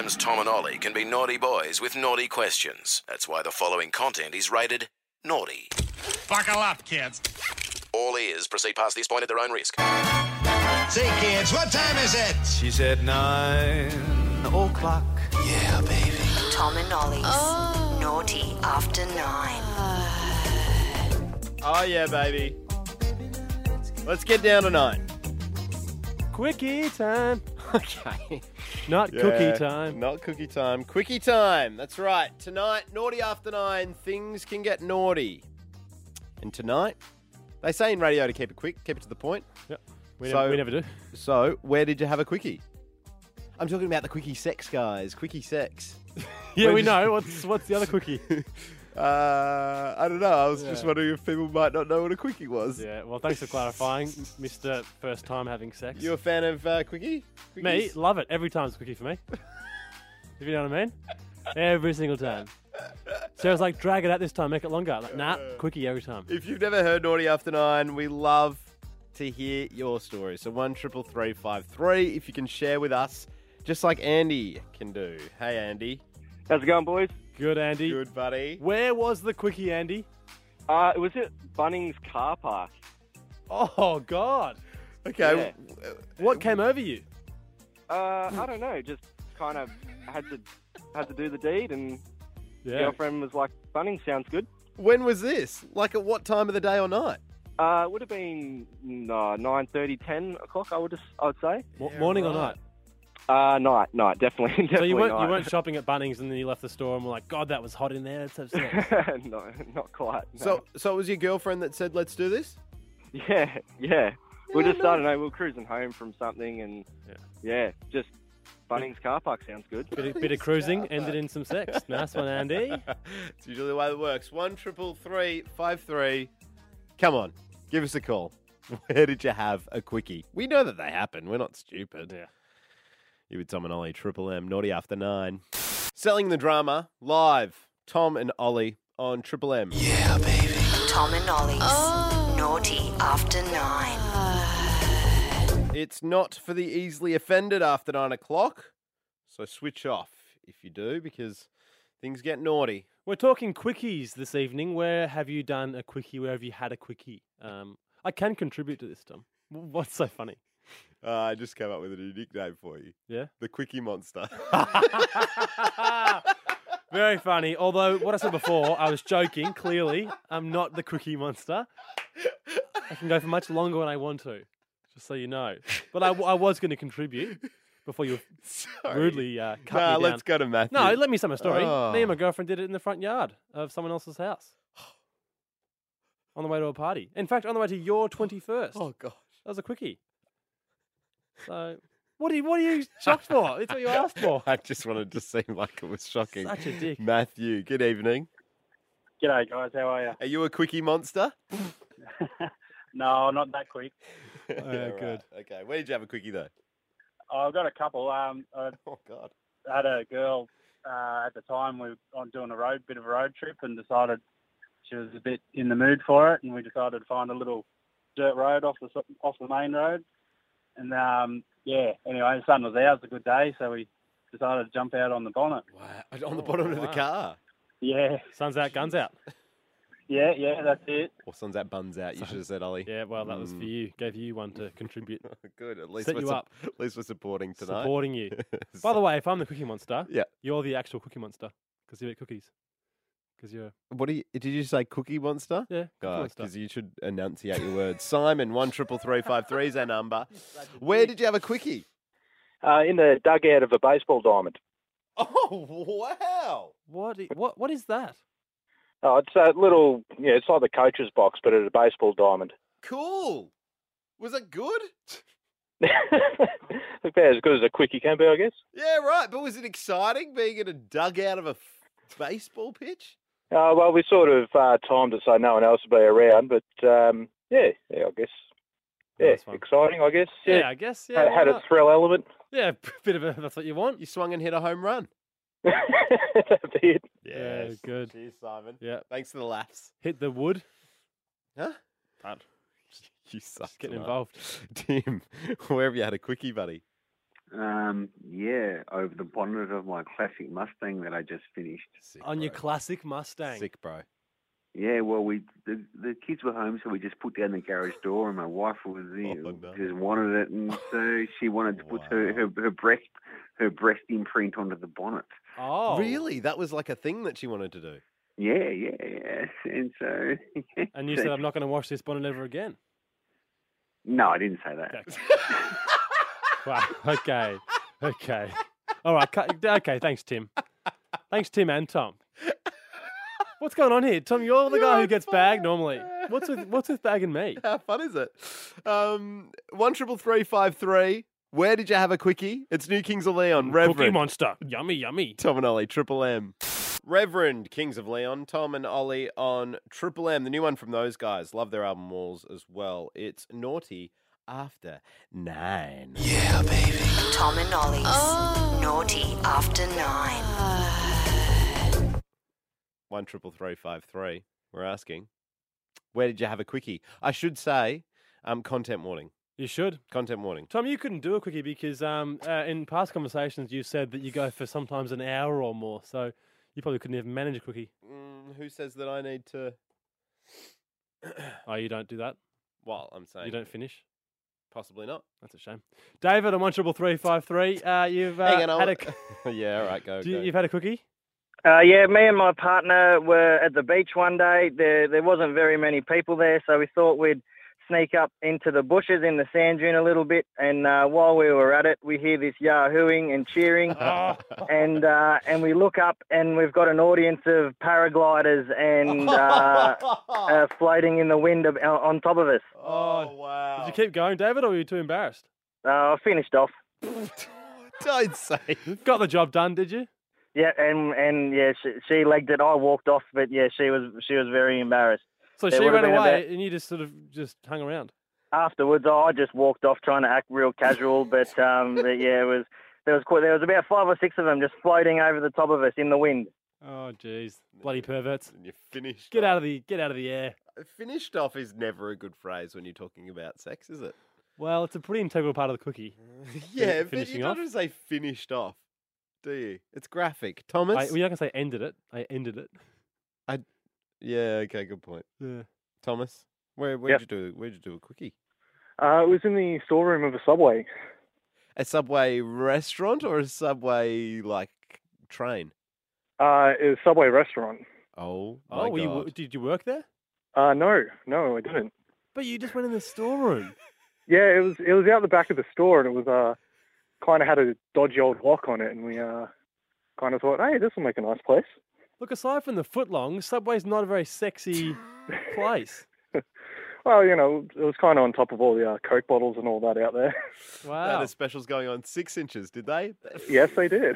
M's Tom and Ollie can be naughty boys with naughty questions. That's why the following content is rated naughty. Buckle up, kids. All ears. Proceed past this point at their own risk. Say, kids, what time is it? She said 9 o'clock. Yeah, baby. Tom and Ollie's Naughty After 9. Oh, yeah, baby. Let's get down to 9. Quickie time. Okay. Not cookie time. Not cookie time. Quickie time. That's right. Tonight, naughty after 9, things can get naughty. And tonight, they say in radio to keep it quick, keep it to the point. Yep. We never do. So, where did you have a quickie? I'm talking about the quickie sex, guys. Quickie sex. Yeah, we know. What's the other quickie? I don't know. I was just wondering if people might not know what a quickie was. Yeah, well, thanks for clarifying, Mr. First Time Having Sex. You a fan of quickie? Me? Quickies? Love it. Every time's a quickie for me. If you know what I mean? Every single time. Sarah's like, drag it out this time, make it longer. Like, nah, quickie every time. If you've never heard Naughty After 9, we love to hear your story. So 133353, if you can share with us, just like Andy can do. Hey, Andy. How's it going, boys? Good, Andy. Good, buddy. Where was the quickie, Andy? It was at Bunnings car park. Oh, God. Okay. What came over you? I don't know, just kind of had to do the deed, and girlfriend was like, Bunnings sounds good. When was this? Like at what time of the day or night? It would have been 9:30, 10 o'clock, I would say. Morning or night? Night, definitely. So you night. weren't shopping at Bunnings and then you left the store and were like, God, that was hot in there. Let's have sex. No, not quite. No. So it was your girlfriend that said, let's do this? Yeah. We just, I don't know, we were cruising home from something, and just Bunnings car park sounds good. Bit of cruising, ended in some sex. Nice one, Andy. It's usually the way it works. 133353. Come on, give us a call. Where did you have a quickie? We know that they happen. We're not stupid. Yeah. You with Tom and Ollie, Triple M, Naughty After 9. Selling the drama, live, Tom and Ollie on Triple M. Yeah, baby. Tom and Ollie's Naughty After 9. It's not for the easily offended after 9 o'clock, so switch off if you do, because things get naughty. We're talking quickies this evening. Where have you done a quickie? Where have you had a quickie? I can contribute to this, Tom. What's so funny? I just came up with a new nickname for you. Yeah? The Quickie Monster. Very funny. Although, what I said before, I was joking, clearly. I'm not the Quickie Monster. I can go for much longer when I want to, just so you know. But I was going to contribute before you rudely cut me down. Let's go to Matthew. No, let me tell my story. Oh. Me and my girlfriend did it in the front yard of someone else's house. On the way to a party. In fact, on the way to your 21st. Oh, gosh. That was a quickie. So, what are you shocked for? It's what you asked for. I just wanted to seem like it was shocking. Such a dick. Matthew, good evening. G'day, guys. How are you? Are you a Quickie Monster? No, not that quick. Good. Okay, where did you have a quickie, though? I've got a couple. Oh, God. I had a girl at the time. We were on doing a bit of a road trip, and decided she was a bit in the mood for it, and we decided to find a little dirt road off the main road. And, anyway, the sun was out. It was a good day, so we decided to jump out on the bonnet. Wow. On the bottom of the car? Yeah. Sun's out, guns out. Yeah, that's it. Or sun's out, buns out, you should have said, Ollie. Yeah, well, that was for you. Gave you one to contribute. Good, at least Set you up. At least we're supporting tonight. Supporting you. By the way, if I'm the Cookie Monster, Yeah. you're the actual Cookie Monster because you eat cookies. Because you're... What did you say, Cookie Monster? Yeah, Cookie Monster. Because you should enunciate your words. Simon, 133353 is our number. Where did you have a quickie? In the dugout of a baseball diamond. Oh, wow. What is that? Oh, it's a little, it's like the coach's box, but at a baseball diamond. Cool. Was it good? About as good as a quickie can be, I guess. Yeah, right. But was it exciting being in a dugout of a baseball pitch? Well, we sort of timed it so no one else would be around, but I guess. Yeah, exciting, I guess. Yeah, I guess. Yeah, had a thrill element. Yeah, bit of that's what you want. You swung and hit a home run. That's it. Yeah, good. Cheers, Simon. Yeah. Thanks for the laughs. Hit the wood. Huh? Can't. You suck. Getting tonight. involved. Tim, where have you had a quickie, buddy? Yeah, over the bonnet of my classic Mustang that I just finished. On your classic Mustang. Sick, bro. Yeah, well, the kids were home, so we just put down the garage door, and my wife was just wanted it, and so she wanted to put her breast imprint onto the bonnet. Oh, really? That was like a thing that she wanted to do. Yeah, and so. And you said, "I'm not going to wash this bonnet ever again." No, I didn't say that. Wow. Okay. All right. Okay. Thanks, Tim. Thanks, Tim and Tom. What's going on here, Tom? You're the guy who gets bagged normally. What's with bagging me? How fun is it? 133353. Where did you have a quickie? It's New Kings of Leon. Reverend Cookie Monster. Yummy. Tom and Ollie, Triple M. Reverend Kings of Leon, Tom and Ollie on Triple M. The new one from those guys. Love their album Walls as well. It's Naughty After 9. Yeah, baby. Tom and Ollie's Naughty After 9. 133353. We're asking, where did you have a quickie? I should say, content warning. You should. Content warning. Tom, you couldn't do a quickie because in past conversations you said that you go for sometimes an hour or more, so you probably couldn't even manage a quickie. Who says that I need to... Oh, you don't do that? Well, I'm saying... You don't finish? Possibly not. That's a shame. David on 133353, you've Hang on, had a... Yeah, all right, go. You've had a quickie? Yeah, me and my partner were at the beach one day. There wasn't very many people there, so we thought we'd sneak up into the bushes in the sand dune a little bit. And while we were at it, we hear this yahooing and cheering. And we look up, and we've got an audience of paragliders and floating in the wind on top of us. Oh, wow. Did you keep going, David, or were you too embarrassed? I finished off. Don't say. Got the job done, did you? Yeah, and yeah, she legged it. I walked off, but yeah, she was very embarrassed. So she ran away, and you just sort of just hung around. Afterwards, I just walked off trying to act real casual, but yeah, there was about 5 or 6 of them just floating over the top of us in the wind. Oh, jeez, bloody perverts! And you finished. Get out of the air. Finished off is never a good phrase when you're talking about sex, is it? Well, it's a pretty integral part of the quickie. Yeah, but finishing you off. don't say finished off, do you? It's graphic. Thomas? You're not going to say ended it. I ended it. Yeah, okay, good point. Yeah. Thomas, where'd you do a quickie? It was in the storeroom of a Subway. A Subway restaurant or a Subway, like, train? It was a Subway restaurant. Oh, my God. Did you work there? No, I didn't. But you just went in the storeroom. Yeah, it was out the back of the store, and it was kind of had a dodgy old lock on it, and we kind of thought, hey, this will make a nice place. Look, aside from the footlongs, Subway's not a very sexy place. Well, you know, it was kind of on top of all the Coke bottles and all that out there. Wow. They had a specials going on 6 inches, did they? Yes, they did.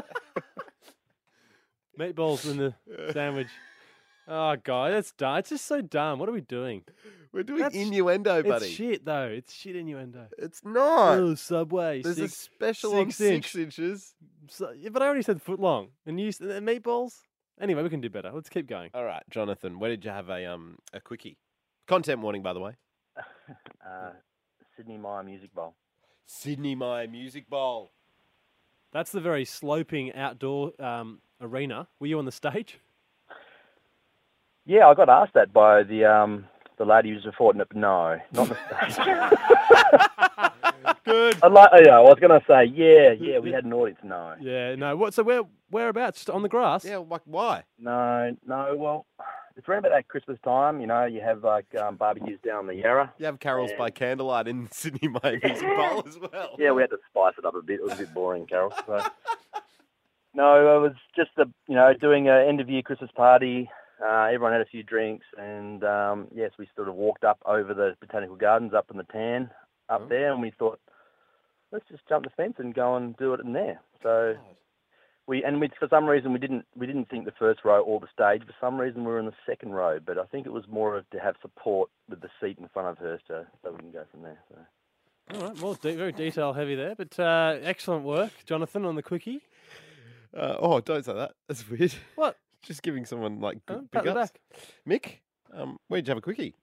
Meatballs in the sandwich. Oh, God, that's dumb. It's just so dumb. What are we doing? We're doing innuendo, buddy. It's shit, though. It's shit innuendo. It's not. Oh, Subway. There's a special on 6 inches. Yeah, but I already said footlong. And you said meatballs? Anyway, we can do better. Let's keep going. All right, Jonathan, where did you have a quickie? Content warning, by the way. Sydney Myer Music Bowl. Sydney Myer Music Bowl. That's the very sloping outdoor arena. Were you on the stage? Yeah, I got asked that by the lady who's reporting it, but no, not the stage. Good. I was going to say, yeah, we had an audience, no. Yeah, no. What? So whereabouts? Just on the grass? Yeah, like why? No, well, it's around about that Christmas time, you know, you have like barbecues down the Yarra. You have carols by candlelight in Sydney Myer Music Bowl as well. Yeah, we had to spice it up a bit. It was a bit boring, carols. So. No, it was just doing an end of year Christmas party. Everyone had a few drinks, and yes, we sort of walked up over the botanical gardens, up in the tan, up there, and we thought, let's just jump the fence and go and do it in there. So we for some reason we didn't think the first row or the stage. For some reason we were in the second row, but I think it was more of to have support with the seat in front of her, so we can go from there. So. All right, well, very detail heavy there, but excellent work, Jonathan, on the quickie. Don't say that. That's weird. What? Just giving someone like pat big the ups. back. Mick, where'd you have a quickie?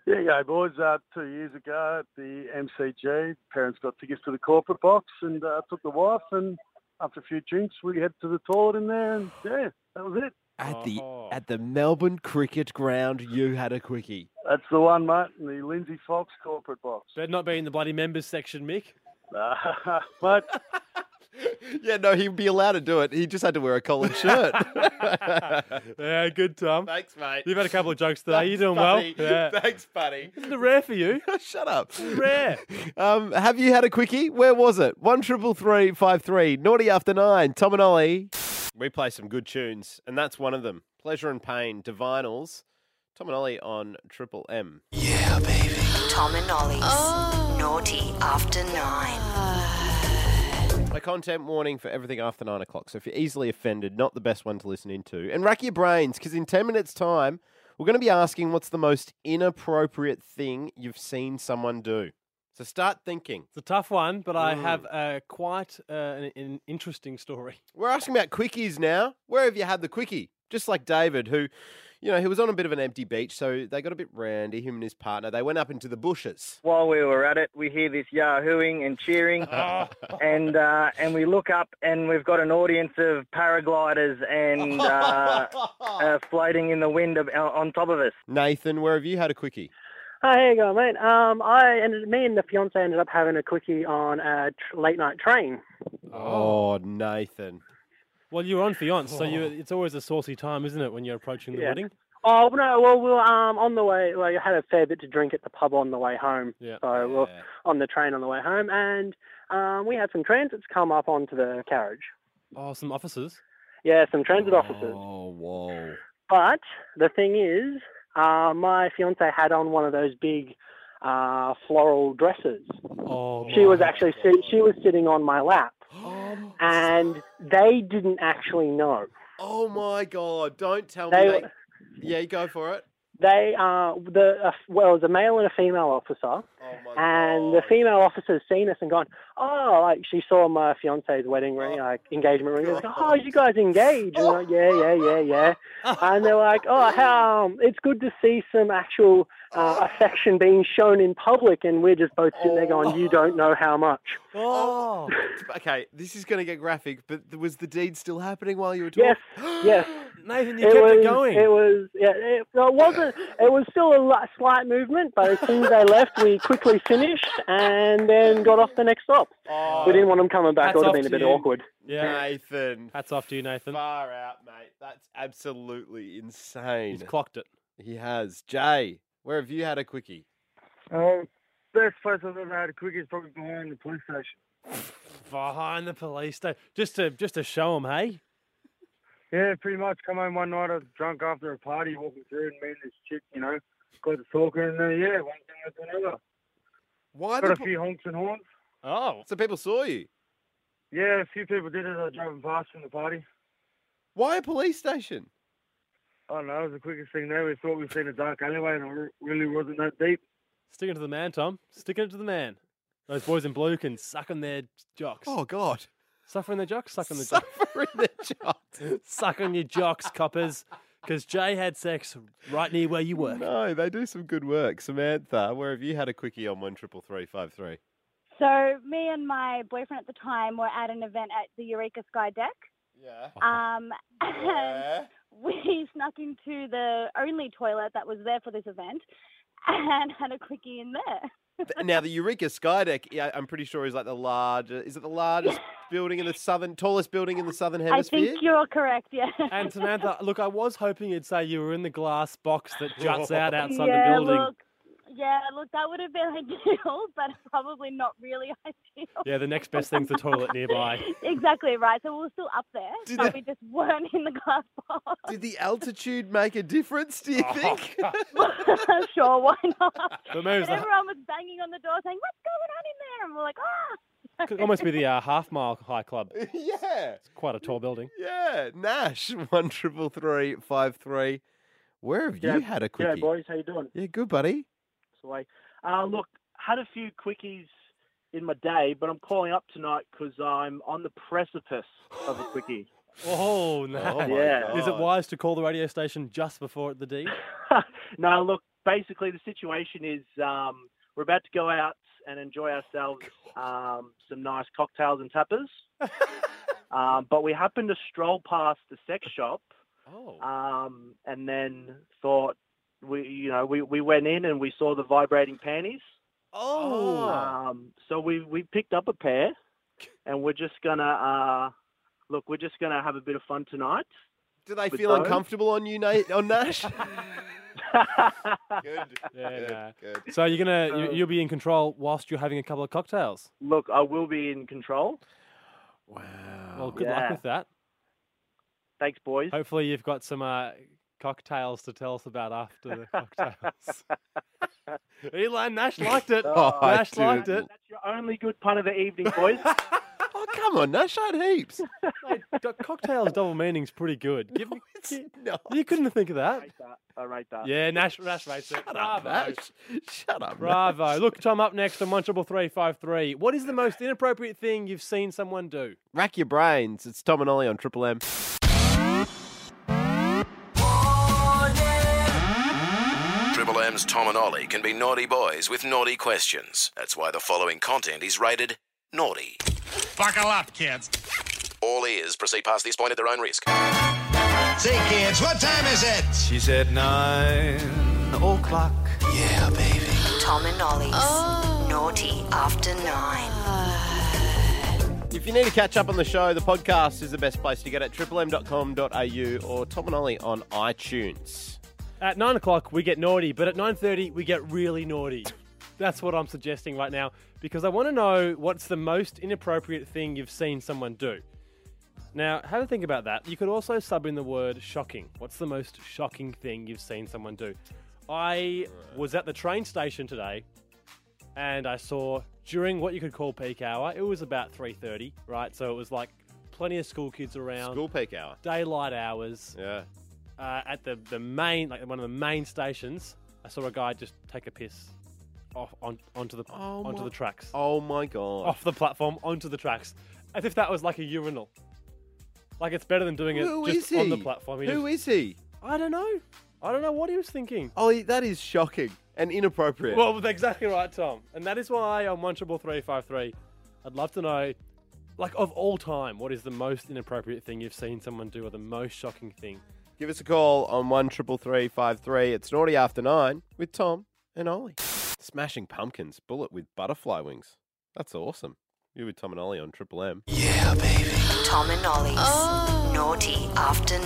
Yeah, yeah, boys. 2 years ago at the MCG, parents got tickets to the corporate box and took the wife, and after a few drinks, we headed to the toilet in there, and yeah, that was it. At the Melbourne Cricket Ground, you had a quickie. That's the one, mate, in the Lindsay Fox corporate box. Better not be in the bloody members section, Mick. Mate. Yeah, no, he'd be allowed to do it. He just had to wear a collared shirt. Yeah, good, Tom. Thanks, mate. You've had a couple of jokes today. You're doing well. Yeah. Thanks, buddy. Isn't it rare for you? Shut up. Rare. Have you had a quickie? Where was it? 133353. Naughty After 9. Tom and Ollie. We play some good tunes, and that's one of them. Pleasure and Pain, Divinals. Tom and Ollie on Triple M. Yeah, baby. Tom and Ollie's Naughty After 9. A content warning for everything after 9 o'clock. So if you're easily offended, not the best one to listen into. And rack your brains, because in 10 minutes' time, we're going to be asking what's the most inappropriate thing you've seen someone do. So start thinking. It's a tough one, but I have quite an interesting story. We're asking about quickies now. Where have you had the quickie? Just like David, who, you know, he was on a bit of an empty beach, so they got a bit randy, him and his partner. They went up into the bushes. While we were at it, we hear this yahooing and cheering, and we look up, and we've got an audience of paragliders and floating in the wind on top of us. Nathan, where have you had a quickie? Hi, how you going, mate? Me and the fiance ended up having a quickie on a late night train. Oh, Nathan. Well, you're on fiance, so it's always a saucy time, isn't it, when you're approaching the wedding? Oh, no, well, we were on the way, I had a fair bit to drink at the pub on the way home. Yeah. So we were on the train on the way home, and we had some transits come up onto the carriage. Oh, some officers? Yeah, some transit officers. Oh, whoa. But the thing is, my fiance had on one of those big floral dresses. Oh, she was actually she was sitting on my lap. And they didn't actually know. Oh my God! Don't tell me. Yeah, you go for it. They it was a male and a female officer, and the female officer's seen us and gone, oh, like she saw my fiance's wedding ring, engagement ring. Like, oh, you guys engaged? And we're like, yeah. And they're like, oh, how it's good to see some actual affection being shown in public, and we're just both sitting there going, you don't know how much. Oh. Okay, this is going to get graphic, but was the deed still happening while you were talking? Yes. Nathan, you kept it going. It was still a slight movement, but as soon as they left, we quickly finished and then got off the next stop. We didn't want them coming back. It would have been a bit awkward. Yeah. Nathan. Hats off to you, Nathan. Far out, mate. That's absolutely insane. He's clocked it. He has. Jay, where have you had a quickie? Best place I've ever had a quickie is probably behind the police station. Behind the police station? Just to show them, hey? Yeah, pretty much. Come home one night, I was drunk after a party, walking through, and me and this chick, got to talking, and one thing led to another. Why? Got a few honks and horns. Oh, so people saw you? Yeah, a few people did as I drove them past from the party. Why a police station? I don't know, it was the quickest thing there. We thought we'd seen a dark alleyway, and it really wasn't that deep. Sticking to the man, Tom. Sticking it to the man. Those boys in blue can suck on their jocks. Oh, God. Suffering their jocks? Suck on the jocks. Suffering their jocks. Suck on your jocks, coppers. Because Jay had sex right near where you work. No, they do some good work. Samantha, where have you had a quickie on 133353? So me and my boyfriend at the time were at an event at the Eureka Sky Deck. Yeah. And we snuck into the only toilet that was there for this event and had a quickie in there. Now, the Eureka Skydeck, I'm pretty sure is like the largest building in the tallest building in the southern hemisphere? I think you're correct, yeah. And Samantha, look, I was hoping you'd say you were in the glass box that juts out outside the building. Look, that would have been ideal, but probably not really ideal. Yeah, the next best thing's the toilet nearby. Exactly right. So we were still up there, but we just weren't in the glass box. Did the altitude make a difference, do you think? Sure, why not? But maybe And everyone was banging on the door saying, what's going on in there? And we're like, Could almost be the Half Mile High Club. Yeah. It's quite a tall building. Yeah. Nash, 133353. Where have you had a quickie? Yeah, boys, how you doing? Yeah, good, buddy. Look, had a few quickies in my day, but I'm calling up tonight because I'm on the precipice of a quickie. Oh, no. Yeah. Is it wise to call the radio station just before the deed? No, look, basically the situation is we're about to go out and enjoy ourselves some nice cocktails and tappers. But we happened to stroll past the sex shop. And then thought we went in and we saw the vibrating panties. So we picked up a pair, and we're just gonna have a bit of fun tonight. Do they feel uncomfortable on you, Nate? On Nash? Good. So you'll be in control whilst you're having a couple of cocktails. Look, I will be in control. Wow. Well, good luck with that. Thanks, boys. Hopefully you've got some cocktails to tell us about after the cocktails. Eli, Nash liked it. Nash liked it. That's your only good pun of the evening, boys. Oh, come on, Nash, I had heaps. Mate, cocktails double meaning's pretty good. You couldn't think of that. I rate that. Yeah, Nash rates it. Bravo. Shut up, Bravo. Nash. Look, Tom, up next on 13353. What is the most inappropriate thing you've seen someone do? Rack your brains. It's Tom and Ollie on Triple M. Triple M's Tom and Ollie can be naughty boys with naughty questions. That's why the following content is rated naughty. Buckle up, kids. All ears. Proceed past this point at their own risk. Say, kids, what time is it? She said 9 o'clock. Yeah, baby. Tom and Ollie's Naughty After 9. If you need to catch up on the show, the podcast is the best place to get it. triplem.com.au or Tom and Ollie on iTunes. At 9 o'clock, we get naughty, but at 9:30, we get really naughty. That's what I'm suggesting right now, because I want to know what's the most inappropriate thing you've seen someone do. Now, have a think about that. You could also sub in the word shocking. What's the most shocking thing you've seen someone do? I was at the train station today, and I saw, during what you could call peak hour, it was about 3:30, right? So it was like plenty of school kids around. School peak hour. Daylight hours. Yeah. At the main, like one of the main stations, I saw a guy just take a piss onto the tracks. Oh my God. Off the platform onto the tracks, as if that was like a urinal. Like it's better than doing it just on the platform. Who is he? I don't know. I don't know what he was thinking. Ollie, that is shocking and inappropriate. Well, exactly right, Tom. And that is why on 13353, I'd love to know, like of all time, what is the most inappropriate thing you've seen someone do, or the most shocking thing? Give us a call on 13353. It's Naughty After 9 with Tom and Ollie. Smashing Pumpkins, Bullet with butterfly wings. That's awesome. You with Tom and Ollie on Triple M. Yeah, baby. Tom and Ollie's Naughty After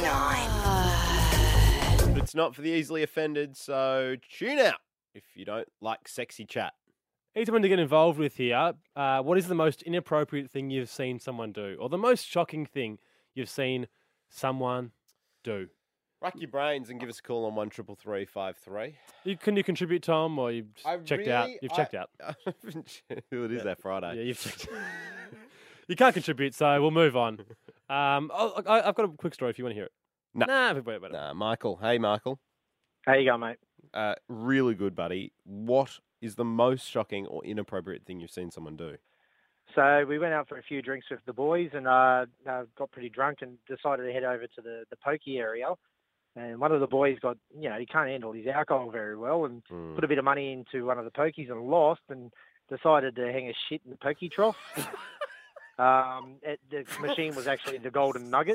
9. It's not for the easily offended, so tune out if you don't like sexy chat. Easy one to get involved with here. What is the most inappropriate thing you've seen someone do, or the most shocking thing you've seen someone do? Rack your brains and give us a call on 13353. Can you contribute, Tom, or you've checked out? You've checked out. It is that Friday. Yeah, you've checked. You can't contribute, so we'll move on. I've got a quick story if you want to hear it. Nah, Michael. Hey, Michael. How you going, mate? Really good, buddy. What is the most shocking or inappropriate thing you've seen someone do? So we went out for a few drinks with the boys and got pretty drunk and decided to head over to the pokey area. And one of the boys got, he can't handle his alcohol very well and put a bit of money into one of the pokies and lost and decided to hang a shit in the pokey trough. The machine was actually the Golden Nugget.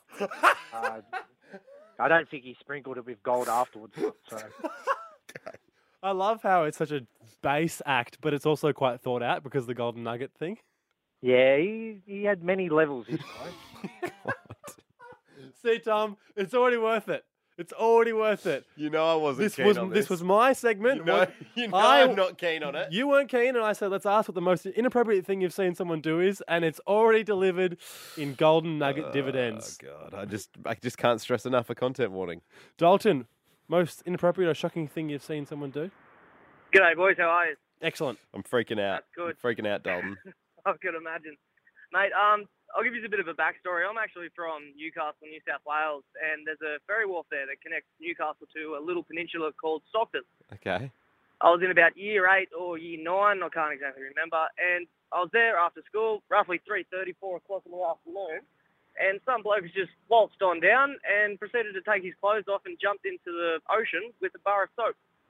I don't think he sprinkled it with gold afterwards. So. I love how it's such a base act, but it's also quite thought out because of the Golden Nugget thing. Yeah, he had many levels, this guy. See, Tom, it's already worth it. It's already worth it. You know I wasn't keen on this. This was my segment. I'm not keen on it. You weren't keen, and I said, let's ask what the most inappropriate thing you've seen someone do is, and it's already delivered in Golden Nugget dividends. Oh, God. I just can't stress enough a content warning. Dalton, most inappropriate or shocking thing you've seen someone do? G'day, boys. How are you? Excellent. I'm freaking out. That's good. I'm freaking out, Dalton. I could imagine. Mate, I'll give you a bit of a backstory. I'm actually from Newcastle, New South Wales, and there's a ferry wharf there that connects Newcastle to a little peninsula called Stockton. Okay. I was in about year 8 or year 9, I can't exactly remember, and I was there after school, roughly 3:30, 4 o'clock in the afternoon, and some bloke has just waltzed on down and proceeded to take his clothes off and jumped into the ocean with a bar of soap.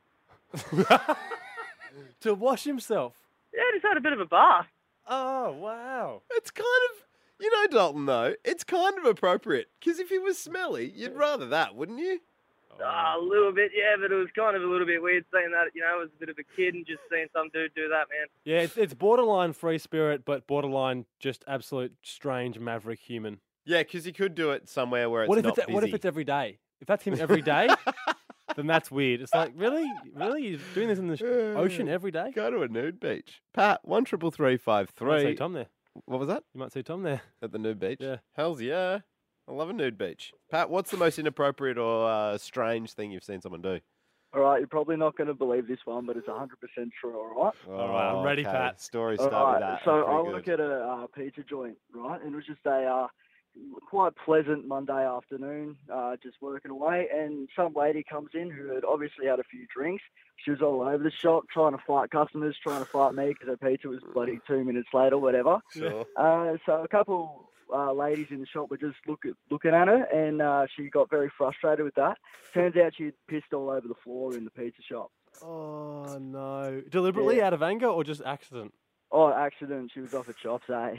To wash himself? Yeah, just had a bit of a bath. Oh, wow. It's kind of, you know, Dalton, though, it's kind of appropriate. Because if he was smelly, you'd rather that, wouldn't you? A little bit, yeah, but it was kind of a little bit weird seeing that, you know, I was a bit of a kid and just seeing some dude do that, man. Yeah, it's borderline free spirit, but borderline just absolute strange maverick human. Yeah, because he could do it somewhere where it's What if not busy. What if it's every day? If that's him every day, then that's weird. It's like, really? You're doing this in the ocean every day? Go to a nude beach. Pat, 133353. You might see Tom there. What was that? You might see Tom there. At the nude beach? Yeah. Hells yeah. I love a nude beach. Pat, what's the most inappropriate or strange thing you've seen someone do? All right, you're probably not going to believe this one, but it's 100% true, all right? All right, I'm ready, Pat. Story All start with right, that. so I Pretty work good. at a pizza joint, right? And it was just a quite pleasant Monday afternoon, just working away. And some lady comes in who had obviously had a few drinks. She was all over the shop trying to fight customers, trying to fight me because her pizza was bloody 2 minutes late or whatever. Sure. So a couple ladies in the shop were just looking at her, and she got very frustrated with that. Turns out she'd pissed all over the floor in the pizza shop. Oh, no. Deliberately Yeah. out of anger or just accident? Oh, accident. She was off her chops, eh?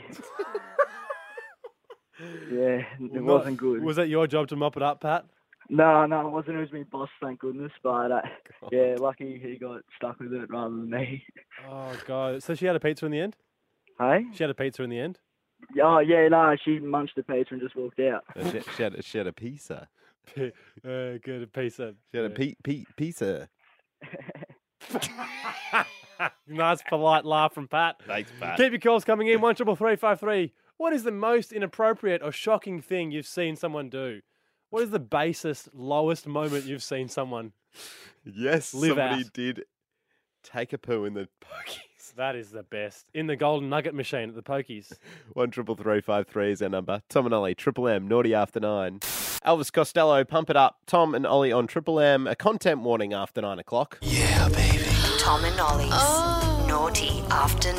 Yeah, it wasn't good. Was that your job to mop it up, Pat? No, it wasn't. It was my boss, thank goodness. But yeah, lucky he got stuck with it rather than me. Oh, God. So she had a pizza in the end? Hey? She had a pizza in the end? Oh, yeah, no, she munched the pizza and just walked out. She had a pizza. Good, a pizza. She had a pizza. Nice, polite laugh from Pat. Thanks, Pat. Keep your calls coming in, 133353. What is the most inappropriate or shocking thing you've seen someone do? What is the basest, lowest moment you've seen someone Yes, live somebody out? did take a poo in the pokies. That is the best. In the golden nugget machine at the pokies. 133353 is our number. Tom and Ollie, Triple M, Naughty After 9. Elvis Costello, Pump It Up. Tom and Ollie on Triple M. A content warning after 9 o'clock. Yeah, baby. Tom and Ollie's Naughty After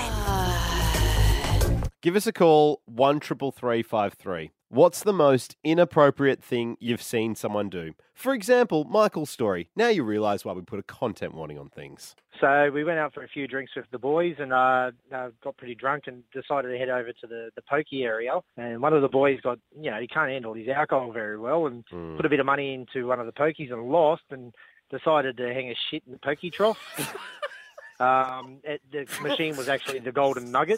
9. Give us a call, 133353. What's the most inappropriate thing you've seen someone do? For example, Michael's story. Now you realise why we put a content warning on things. So we went out for a few drinks with the boys and got pretty drunk and decided to head over to the pokey area. And one of the boys got, he can't handle his alcohol very well and put a bit of money into one of the pokies and lost and decided to hang a shit in the pokey trough. The machine was actually the golden nugget.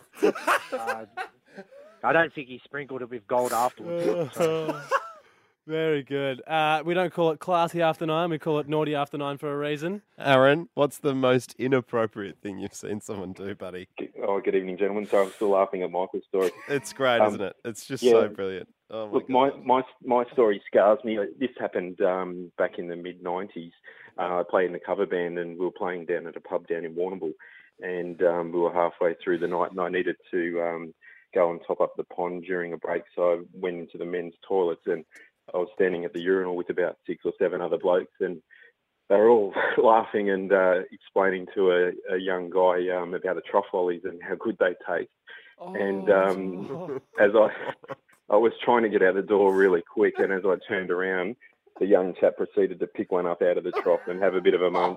I don't think he sprinkled it with gold afterwards. So. Very good. We don't call it classy after 9. We call it naughty after 9 for a reason. Aaron, what's the most inappropriate thing you've seen someone do, buddy? Oh, good evening, gentlemen. So I'm still laughing at Michael's story. It's great, isn't it? It's just so brilliant. Oh, my Look, God. my story scars me. This happened back in the mid-'90s. I played in the cover band and we were playing down at a pub down in Warrnambool. And we were halfway through the night and I needed to go and top up the pond during a break. So I went into the men's toilets and I was standing at the urinal with about 6 or 7 other blokes and they were all laughing and explaining to a young guy about the trough lollies and how good they taste. And as I was trying to get out the door really quick and as I turned around, the young chap proceeded to pick one up out of the trough and have a bit of a munch.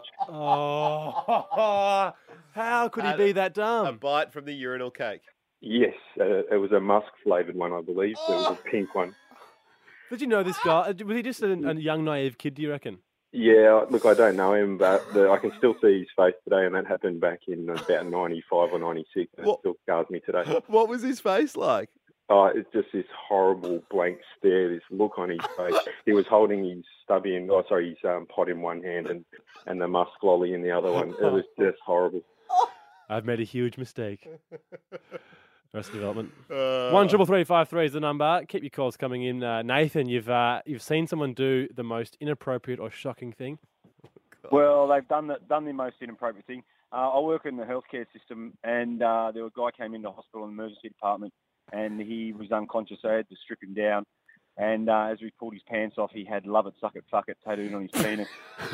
Oh, how could he be that dumb? A bite from the urinal cake. Yes, it was a musk-flavoured one, I believe. It was a pink one. Did you know this guy? Was he just a young, naive kid, do you reckon? Yeah, look, I don't know him, but I can still see his face today, and that happened back in about 95 or 96, and it still scars me today. What was his face like? Oh, it's just this horrible blank stare, this look on his face. He was holding his pot in one hand and the musk lolly in the other one. It was just horrible. I've made a huge mistake. Rest development. 133353 is the number. Keep your calls coming in. Nathan, you've seen someone do the most inappropriate or shocking thing? Well, they've done the most inappropriate thing. I work in the healthcare system, and there was a guy came into hospital in the emergency department, and he was unconscious. So I had to strip him down. And as we pulled his pants off, he had "Love it, suck it, fuck it" tattooed on his penis.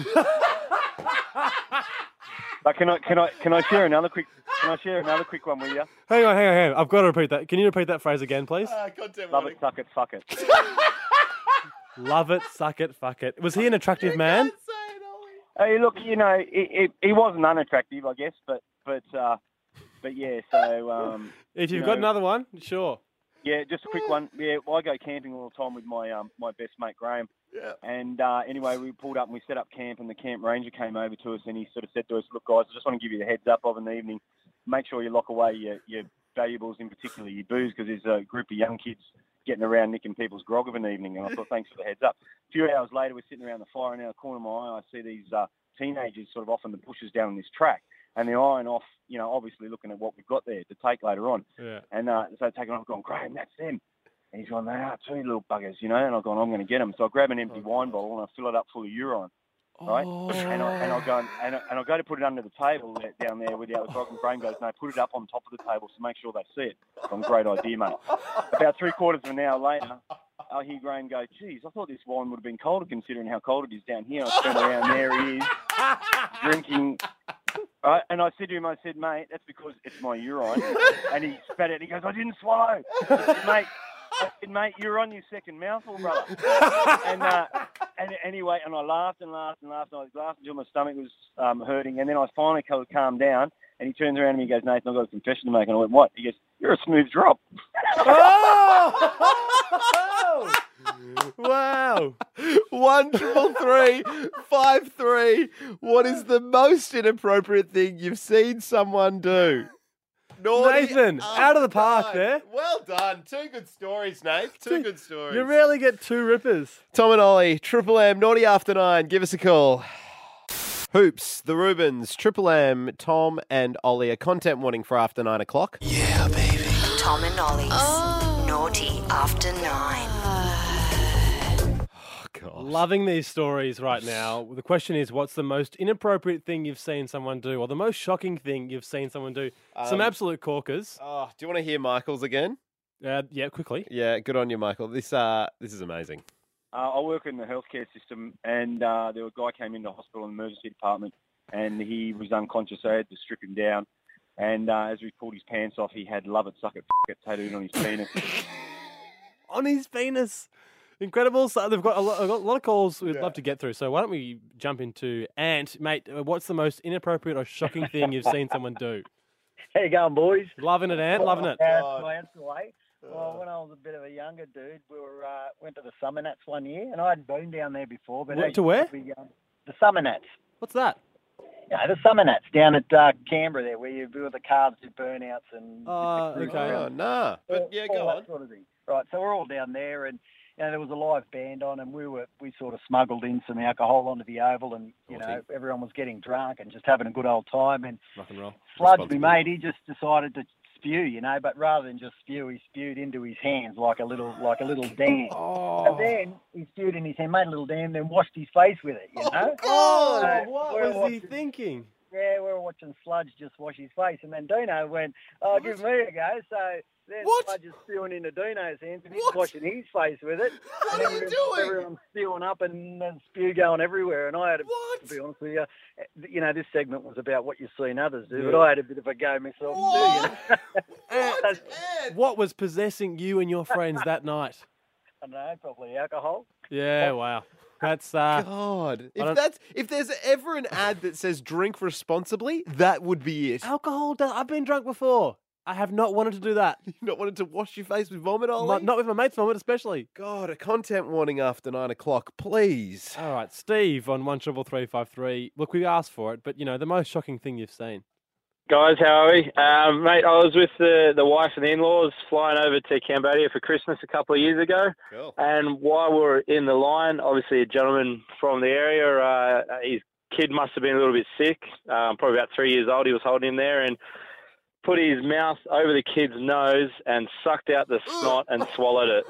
But can I share another quick? Can I share another quick one with you? Hang on. I've got to repeat that. Can you repeat that phrase again, please? Love it, suck it, fuck it. Love it, suck it, fuck it. Was he an attractive man? Hey, look, you know, he wasn't unattractive, I guess, but yeah. So If you've you got know, another one, sure. Yeah, just a quick one. Yeah, I go camping all the time with my my best mate Graham. Yeah. And anyway, we pulled up and we set up camp, and the camp ranger came over to us, and he sort of said to us, "Look, guys, I just want to give you the heads up of an evening. Make sure you lock away your valuables, in particular your booze, because there's a group of young kids getting around nicking people's grog of an evening." And I thought, thanks for the heads up. A few hours later, we're sitting around the fire, and out of the corner of my eye, I see these teenagers sort of off in the bushes down on this track. And they're eyeing off, you know, obviously looking at what we've got there to take later on. Yeah. And so taking off, going, "Graham, that's them." And he's going, "They are too, little buggers, you know." And I've gone, "I'm going to get them." So I grab an empty wine bottle and I fill it up full of urine, right? And I go to put it under the table down there with the other dog, and Graham goes, "No, put it up on top of the table so make sure they see it." So I'm, "Great idea, mate." About 3/4 of an hour later, I hear Graham go, "Geez, I thought this wine would have been colder considering how cold it is down here." I turned around, there he is, drinking. Right, and I said to him, I said, "Mate, that's because it's my urine." And he spat it. He goes, "I didn't swallow." I said, "Mate, you're on your second mouthful, brother." and anyway, and I laughed and laughed and laughed. And I laughed until my stomach was hurting. And then I finally calmed down. And he turns around and he goes, "Nathan, I've got a confession to make." And I went, "What?" He goes, "You're a smooth drop." Wow. 1-333-5-3. What is the most inappropriate thing you've seen someone do? Nathan, out of the park there. Well done. Two good stories, Nate. Two good stories. You rarely get two rippers. Tom and Ollie, Triple M, Naughty After 9. Give us a call. Hoops, the Rubens, Triple M, Tom and Ollie. A content warning for after 9 o'clock. Yeah, baby. Tom and Ollie's Naughty After 9. Loving these stories right now. The question is, what's the most inappropriate thing you've seen someone do, or the most shocking thing you've seen someone do? Some absolute corkers. Oh, do you want to hear Michael's again? Yeah, quickly. Yeah, good on you, Michael. This is amazing. I work in the healthcare system, and there was a guy came into hospital in the emergency department, and he was unconscious. So I had to strip him down, and as we pulled his pants off, he had "Love It, Suck It, F*** It" tattooed on his penis. On his penis. Incredible. So they've got a lot of calls we'd love to get through. So why don't we jump into Ant, mate? What's the most inappropriate or shocking thing you've seen someone do? How you going, boys? Loving it, Ant. Loving it. Well, when I was a bit of a younger dude, we went to the Summer Nats one year, and I hadn't been down there before. But To where? The Summer Nats. What's that? Yeah, the Summer Nats down at Canberra there, where you do the cars do burnouts and. Okay. Oh, nah. But yeah, go on. That sort of thing. Right, so we're all down there, and there was a live band on, and we sort of smuggled in some alcohol onto the oval, and everyone was getting drunk and just having a good old time. And rock and roll. Sludge, my mate, he just decided to spew, but rather than just spew, he spewed into his hands like a little dam. Oh. And then he spewed in his hand, made a little dam, then washed his face with it. God! So What we're was he thinking? Yeah, we were watching Sludge just wash his face, and then Dino went, "Oh, give me a go." So then Sludge is spewing into Dino's hands, and he's washing his face with it. What are you doing? Everyone's spewing up, and there's spew going everywhere. And I had, to be honest with you, this segment was about what you've seen others do, but I had a bit of a go myself too. What was possessing you and your friends that night? I don't know, probably alcohol. Yeah, wow. That's God. If there's ever an ad that says drink responsibly, that would be it. Alcohol. I've been drunk before. I have not wanted to do that. You've not wanted to wash your face with vomit, Ollie? Not with my mate's vomit, especially. God, a content warning after 9 o'clock, please. All right, Steve on 13353. Look, we asked for it, but the most shocking thing you've seen. Guys, how are we? Mate, I was with the wife and the in-laws flying over to Cambodia for Christmas a couple of years ago. Cool. And while we were in the line, obviously a gentleman from the area, his kid must have been a little bit sick, probably about 3 years old. He was holding him there and put his mouth over the kid's nose and sucked out the snot and swallowed it.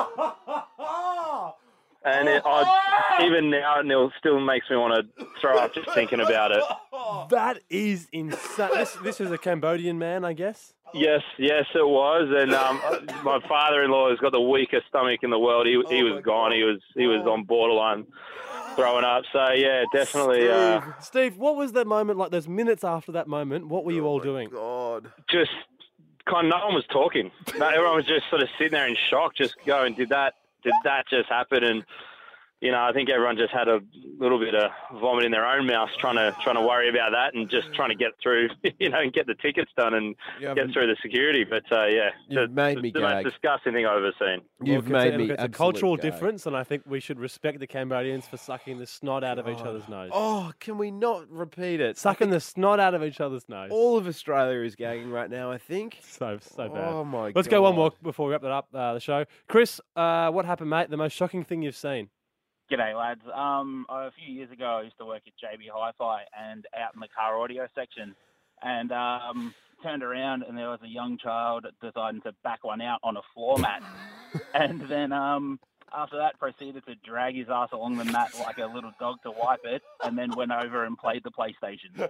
And even now, it still makes me want to throw up just thinking about it. That is insane. This is a Cambodian man, I guess? Yes, it was. And my father-in-law has got the weakest stomach in the world. He was gone. He was on borderline throwing up. So, yeah, definitely. Steve, what was that moment like? Those minutes after that moment, what were you all doing? God. Just no one was talking. No, everyone was just sort of sitting there in shock, just going, did that just happen? And I think everyone just had a little bit of vomit in their own mouth, trying to worry about that and just trying to get through, and get the tickets done and get through the security. But You've made me the most gag. disgusting thing I've ever seen. You've made me It's a cultural difference, and I think we should respect the Cambodians for sucking the snot out of each other's nose. Oh, can we not repeat it? Sucking the snot out of each other's nose. All of Australia is gagging right now, I think. So bad. Oh, my God. Let's go one more before we wrap that up, the show. Chris, what happened, mate? The most shocking thing you've seen? G'day, lads. A few years ago, I used to work at JB Hi-Fi and out in the car audio section, and turned around and there was a young child deciding to back one out on a floor mat, and then after that proceeded to drag his ass along the mat like a little dog to wipe it, and then went over and played the PlayStation.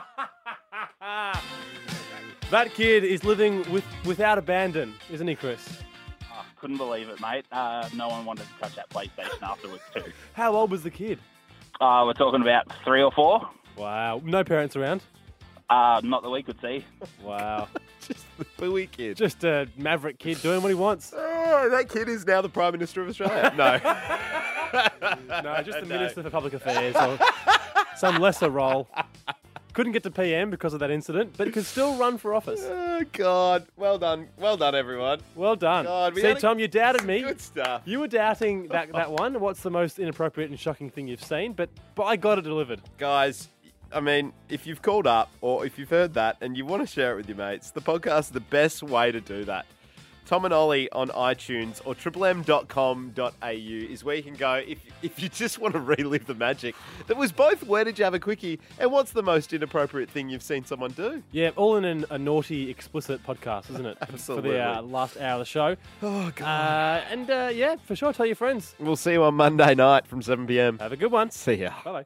That kid is living without abandon, isn't he, Chris? Couldn't believe it, mate. No one wanted to touch that PlayStation afterwards too. How old was the kid? We're talking about 3 or 4. Wow. No parents around? Not that we could see. Wow. Just the buoy kid. Just a maverick kid doing what he wants. Oh, that kid is now the Prime Minister of Australia. No, just the Minister for Public Affairs or some lesser role. Couldn't get to PM because of that incident, but could still run for office. Oh, God. Well done. Well done, everyone. Well done. God, See, Tom, you doubted me. Good stuff. You were doubting that one. What's the most inappropriate and shocking thing you've seen? But I got it delivered. Guys, I mean, if you've called up or if you've heard that and you want to share it with your mates, the podcast is the best way to do that. Tom and Ollie on iTunes or triplem.com.au is where you can go if you just want to relive the magic that was both Where Did You Have a Quickie and what's the most inappropriate thing you've seen someone do. Yeah, all in a naughty, explicit podcast, isn't it? Absolutely. For the last hour of the show. Oh, God. Yeah, for sure, tell your friends. We'll see you on Monday night from 7 p.m. Have a good one. See ya. Bye-bye.